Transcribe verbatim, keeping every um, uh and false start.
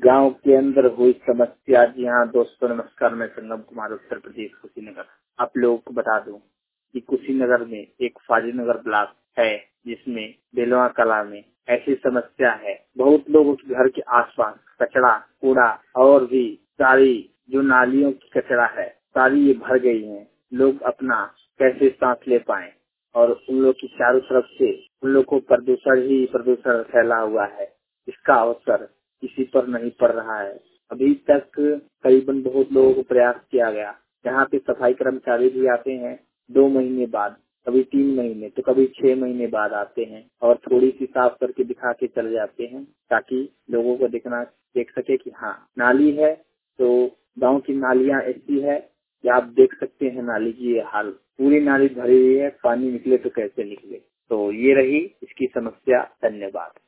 गांव के अंदर हुई समस्या। जी हाँ दोस्तों नमस्कार, मैं संगम कुमार, उत्तर प्रदेश कुशीनगर। आप लोगों को बता दूं कि कुशीनगर में एक फाजिलनगर ब्लॉक है जिसमें बेलवा कला में ऐसी समस्या है। बहुत लोगों के घर के आसपास कचरा कूड़ा और भी सारी जो नालियों की कचरा है सारी ये भर गई है। लोग अपना कैसे सांस ले पाए और उन लोग की चारों तरफ से उन लोग को प्रदूषण ही प्रदूषण फैला हुआ है। इसका अवसर किसी पर नहीं पड़ रहा है। अभी तक करीबन बहुत लोगों को प्रयास किया गया। यहाँ पे सफाई कर्मचारी भी आते हैं दो महीने बाद, कभी तीन महीने तो कभी छह महीने बाद आते हैं और थोड़ी सी साफ करके दिखा के चले जाते हैं ताकि लोगों को देखना देख सके कि हाँ नाली है। तो गांव की नालियां ऐसी है कि आप देख सकते हैं नाली की ये हाल, पूरी नाली भरी हुई है, पानी निकले तो कैसे निकले। तो ये रही इसकी समस्या। धन्यवाद।